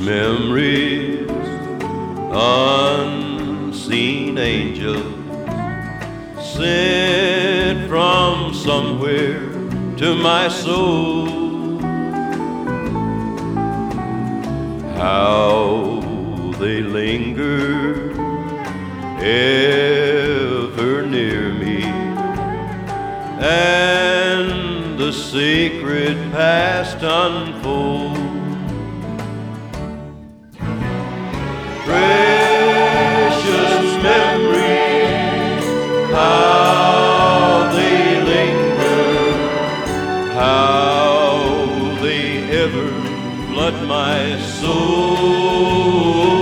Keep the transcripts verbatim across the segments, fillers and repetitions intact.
memories, unseen angels sent from somewhere to my soul. How they linger ever near me, and the sacred past unfold. Precious memories, how they linger, how they ever flood my soul.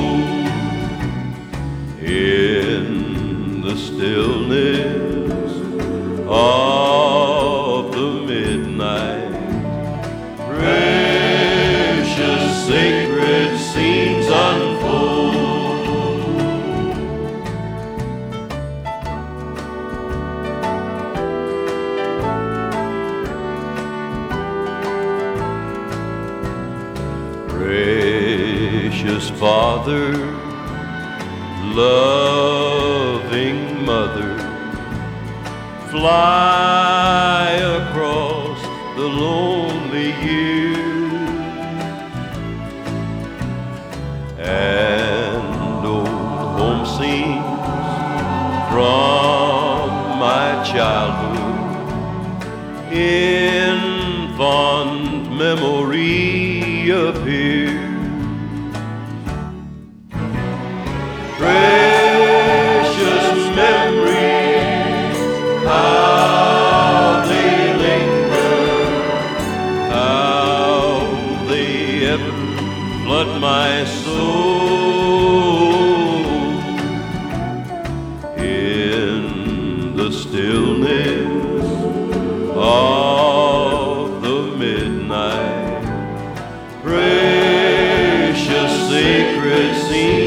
In the stillness of the midnight, precious sacred scenes unfold. Precious Father, loving Mother, fly across the lonely years, and old home scenes from my childhood in fond memory appear. Precious memories, how they linger, how they ever flood my soul. In the stillness of the midnight, precious sacred scene